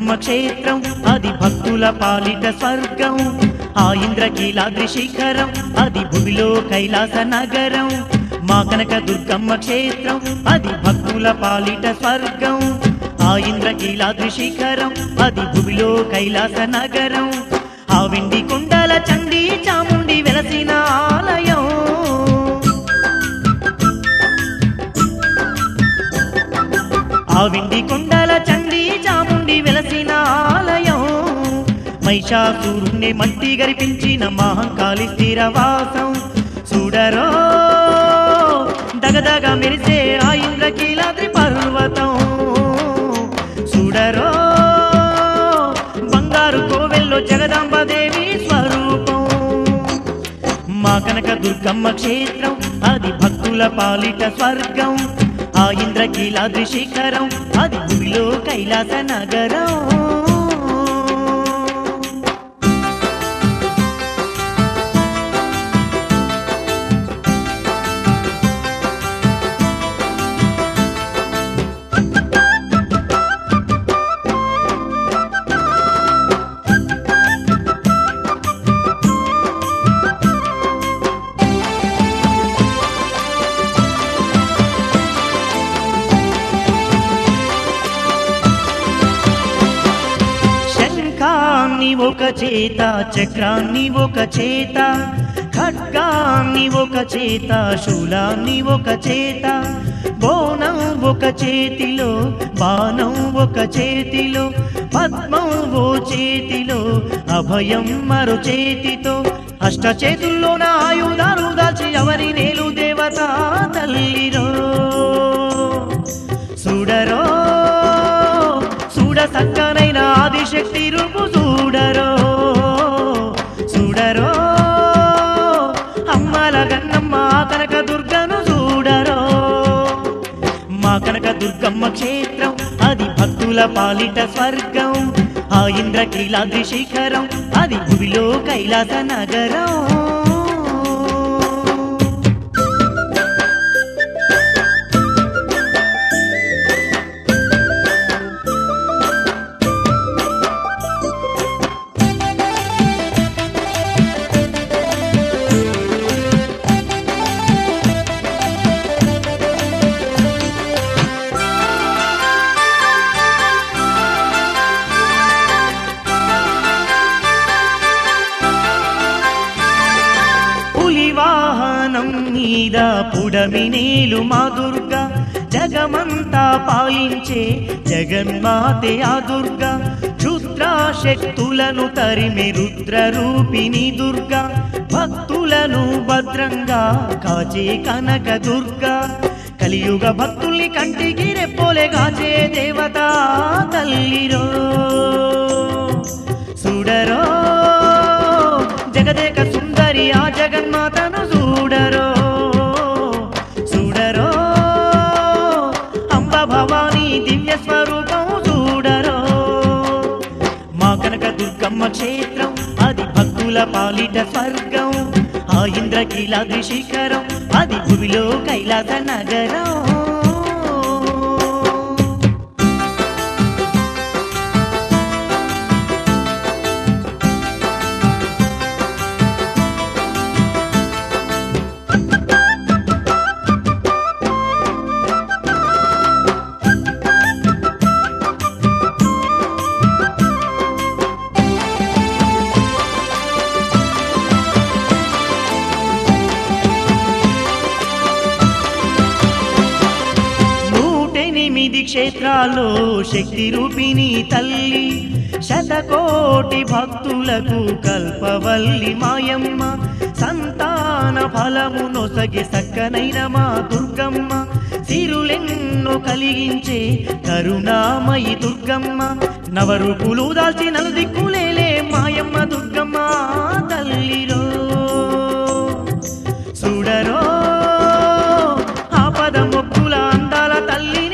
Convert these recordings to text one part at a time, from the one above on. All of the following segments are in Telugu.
దుర్గమ్మ క్షేత్రం అది భక్తుల పాలిట స్వర్గం ఆ ఇంద్రకీలాద్రి శిఖరం అది భూమిలో కైలాస నగరం మా కనక దుర్గమ్మ క్షేత్రం అది భక్తుల పాలిట స్వర్గం ఆ ఇంద్రకీలాద్రి శిఖరం అది భూమిలో కైలాస నగరం ఆ వెండి కుండల చండీ చాముండి వెలసిన ఆలయం ఆ వెండి కుండల చండీ చాముండి వెలసిన ఆలయం మహిషాసురుణ్ణి మట్టి గరిపించిన మహంకాళి స్థిరవాసం చూడరో దగదగ మెరిసే ఆ ఇంద్రకీలాద్రి పర్వతం చూడరో బంగారు కోవెల్లో జగదాంబదేవి స్వరూపం మా కనక దుర్గమ్మ క్షేత్రం అది భక్తుల పాలిట స్వర్గం ఆ ఇంద్రకీలాద్రి శిఖరం అది భూమిలో కైలాస నగరం ఒక చేత చక్రాన్ని ఒక చేత ఖడ్గాన్ని ఒక చేత శూలాన్ని ఒక చేత బోనం ఒక చేతిలో బాణం ఒక చేతిలో పద్మం ఓ చేతిలో అభయం మరో చేతితో అష్ట చేతుల్లోన ఆయుధాలు దాల్చి ఎవరి నేలు దేవత తల్లిరో చూడరో చూడ సక్కనైన ఆదిశక్తి రూపు చూడరో చూడరో అమ్మల గన్నమ్మ కనక దుర్గను చూడరో మా కనక దుర్గమ్మ క్షేత్రం అది భక్తుల పాలిట స్వర్గం ఆ ఇంద్రకీలాద్రి శిఖరం అది భూమిలో కైలాస నగరం మీద పుడమినేలు మా దుర్గా జగమంతా పాలించే జగన్మాతే ఆ దుర్గా క్షుద్రాశక్తులను తరిమి రుద్ర రూపిణి దుర్గా భక్తులను భద్రంగా కాచే కనక దుర్గా కలియుగ భక్తుల్ని కంటికి రెప్పోలే కాచే దేవత తల్లిరో చూడరో జగదేక సుందరి ఆ జగన్మాతను చూడరో చూడరో అంబ భవానీ దివ్య స్వరూపం చూడరో మా కనక దుర్గమ్మ క్షేత్రం అది భక్తుల పాలిట స్వర్గం ఆ ఇంద్రకీలాద్రి శిఖరం అది భూమిలో కైలాస నగరం క్షేత్రాల్లో శక్తి రూపిణి తల్లి శతకోటి భక్తులకు కల్పవల్లి మాయమ్మ సంతాన ఫలము నొసగి సక్కనైన మా దుర్గమ్మ సిరులెన్నో కలిగించే కరుణామయి దుర్గమ్మ నవరూపులు దాల్చి నలుదిక్కులేలే మాయమ్మ దుర్గమ్మ తల్లిరో చూడరో ఆపద మొక్కుల అందాల తల్లిని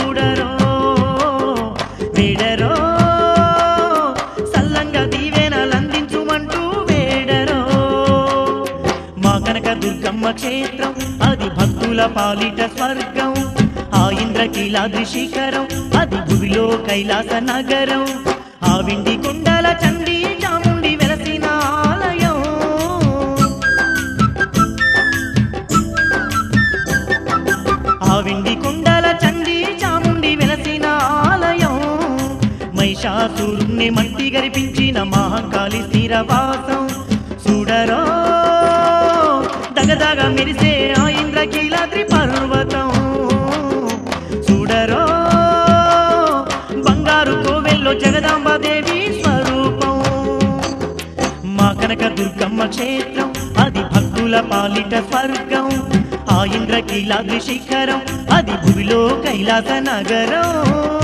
దుర్గమ్మ క్షేత్రం అది భక్తుల పాలిట స్వర్గం ఆ ఇంద్రకీలాద్రి శిఖరం అది భూమిలో కైలాస నగరం విండి కొండల చండి చాముండి వెలసిన ఆలయం ఆ విండి కొండల చండి చాముండి వెలసిన ఆలయం మహిషాసురుణ్ణి మట్టి గరిపించిన మహంకాళి స్థిరవాసం చూడరో దగదగ మెరిసే ఆ ఇంద్రకీలాద్రి పర్వతం చూడరో బంగారు కోవెల్లో జగదాంబాదేవి స్వరూపం మా కనక దుర్గమ్మ క్షేత్రం అది భక్తుల పాలిట స్వర్గం ఆ ఇంద్రకీలాద్రి శిఖరం అది భూమిలో కైలాస నగరం